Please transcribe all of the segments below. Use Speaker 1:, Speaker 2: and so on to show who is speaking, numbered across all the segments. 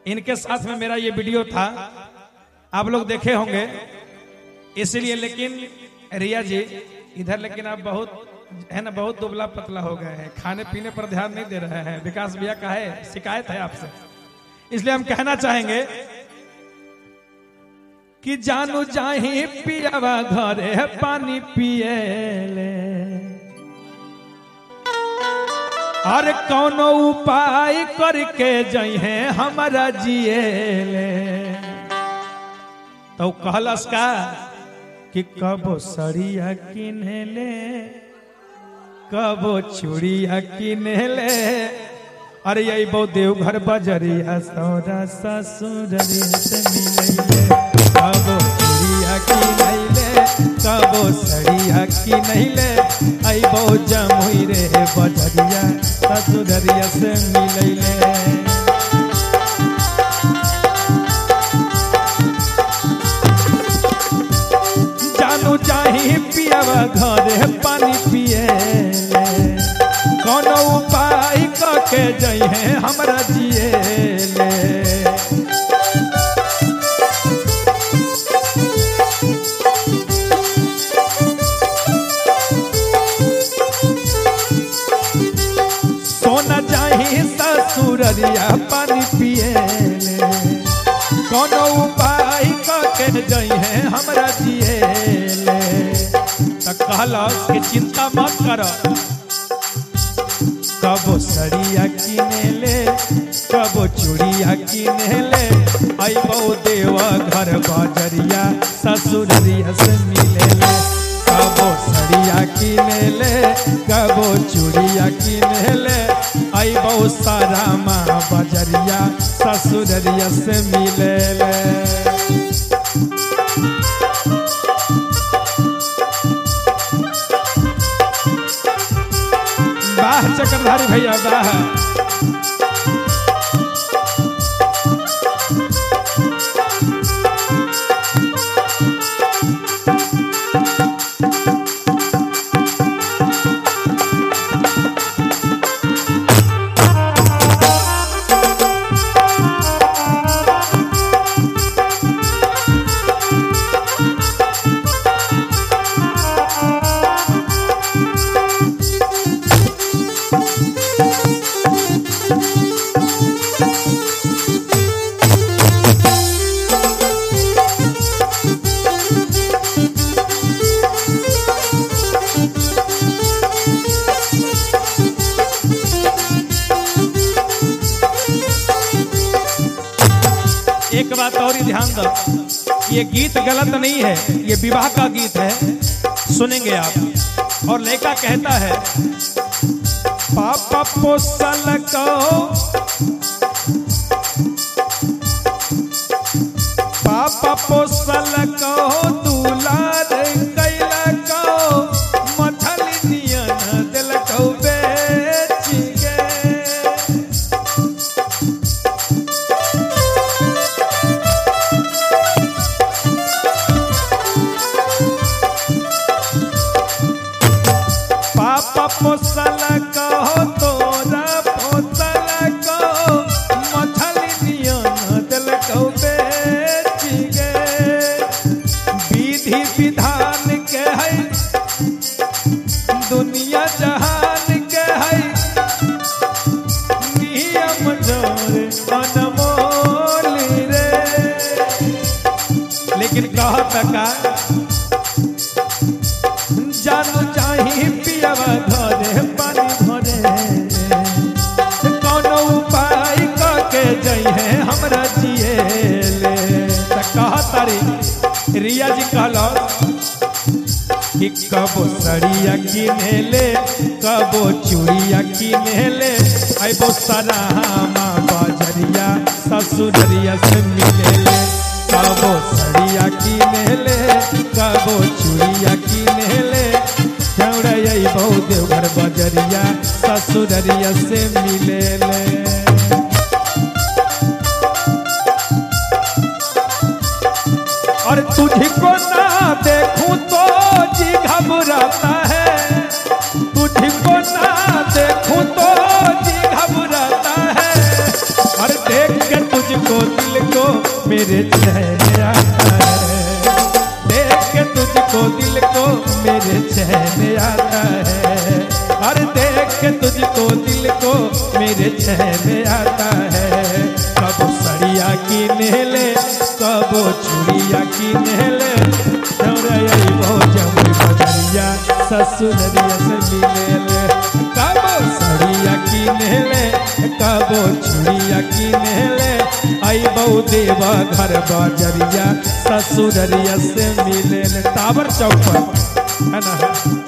Speaker 1: इनके साथ में मेरा ये वीडियो था, आप लोग देखे होंगे इसलिए। लेकिन रिया जी इधर, लेकिन आप बहुत है ना, बहुत दुबला पतला हो गए हैं, खाने पीने पर ध्यान नहीं दे रहे हैं। विकास भैया का है शिकायत है आपसे, इसलिए हम कहना चाहेंगे कि जानू जाही पियावा घरे पानी पिए ले, और कौनो उपाय करके जइहे हमारा जिए ले। तो कहलस का कि कबो सड़िया किने ले, कबो चूड़िया किने ले, अरे यही बहु देवघर बजरिया सौरा ससुररिया से मिले। कबो चूड़िया किने ले, कबो सड़िया किने ले, आई बहु जमुई रे बजरिया ससुररिया से मिले। जानू जाही पियावा घरे पानी पिए ले, कोनो उपाय करके जइहे हमरा जिए ले। सोना जाही ससुररिया पानी पिए ले, कोनो उपाय करके जइहे हमरा जिए ले। त कहलस कि चिंता मत करो, कबो सड़िया किने ले, कबो चूड़िया किने ले, आई बहु देवा घर बजरिया ससुररिया से मिले ले। कबो सड़िया किने ले, कबो चूड़िया किने ले, आई बहु सारा माँ बजरिया ससुररिया से मिले ले। वाह चक्रधारी भैया वाह। एक बात और ही ध्यान दो, ये गीत गलत नहीं है, ये विवाह का गीत है, सुनेंगे आप। और लड़का कहता है पापा पोसल को, पापा पोसल को, दुलार कैला को, मछली नियन दिल को बेच गे। पापा पोसल को, तोरा पोसल को, मछली नियन दिल को बेच गे। विधि विधान के है, दुनिया जहान के है, नियम जोरे अनमोल रे। लेकिन कहत का जानू जाही पियावा घरे पानी भरे, कोनो उपाय करके जइहे हमरा जिए ले। त कहतारी रिया जी कहलो कि कबो सड़िया किने ले, कबो चूड़िया किने ले, आइबो सारा माँ बजरिया ससुररिया से मिले ले। कबो सड़िया किने ले, कबो चूड़िया किने ले, बहु देवघर बजरिया ससुररिया से मिले ले। और तुझको ना देखूं तो जी घबराता है, तुझको ना देखूं तो जी घबराता है, और देख के तुझको मेरे चैन आता है, देख के तुझको दिल को मेरे चैन आता है, अरे देख के तुझको दिल को मेरे चैन आता है। कबो सड़िया की नेले कबो चूड़िया की नेले, जमुई बजरिया ससुररिया से मिले। कबो सड़िया की नेले कबो चूड़िया की नेले, आई बहु देवा घर बजरिया ससुररिया से मिले। टावर चौक पर है ना।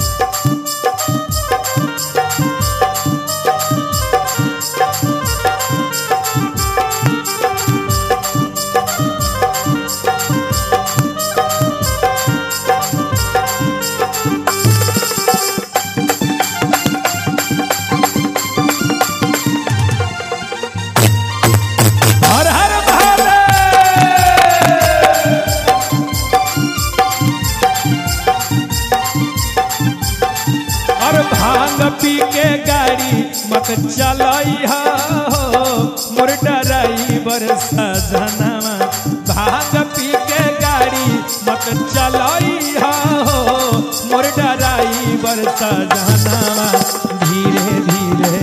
Speaker 1: भांग पी के गाड़ी मत चलइहा हो मोर ड्राइवर सजनवा, भांग पी के गाड़ी मत चलइहा हो मोर ड्राइवर सजनवा। धीरे धीरे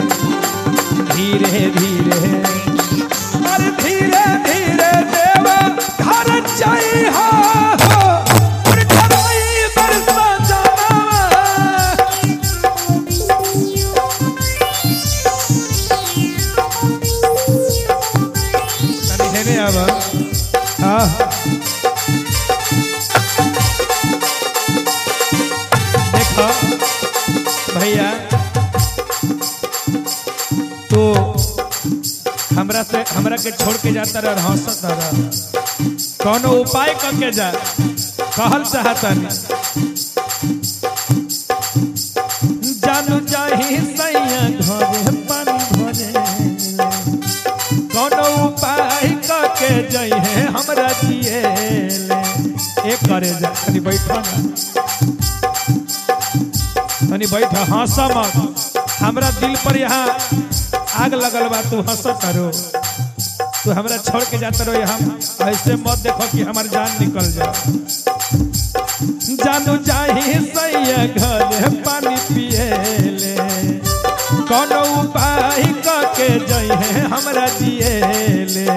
Speaker 1: धीरे धीरे अरे धीरे धीरे देवा घर जाइहा हो मोर ड्राइवर सजनवा। देखो भैया तो हमरा के छोड़ के जाता रह, हंसता रह, कौनो उपाय करके जा कहल चाहता नहीं। जानू जाही सैया घरे पानी भरे, कौनो उपाय करके जइहे हमरा जिएले। एक करे जा तनी बैठा ना, तनी बैठा, हंस मत। हमरा दिल पर यहाँ आग लगल बा, तू हंसत रो, तू हमरा छोड़ के जाता रहो। हम ऐसे मत देखो कि हमार जान निकल जाए। जानू जाही सैया घरे पानी पिएले, कौनो उपाय करके जइहे हमरा जिएले।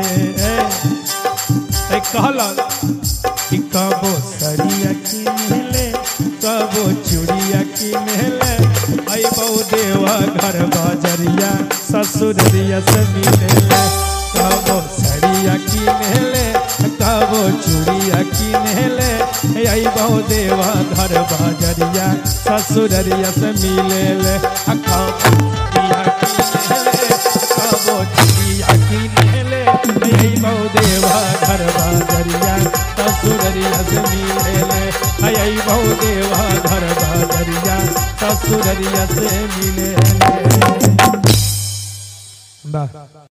Speaker 1: कहल कि कबो सड़िया की मिले कबो चूड़िया की मिले, आई बहु देवा घर बजरिया ससुररिया से मिले। कबो सड़िया की मिले कबो चूड़िया की मिले, आई बहु देवा घर बजरिया ससुररिया से मिले। कबो चूड़िया की मिले, आई बहु देवा घर बजरिया ससुररिया से मिले, आई बहु देवा घर बजरिया ससुररिया से मिले।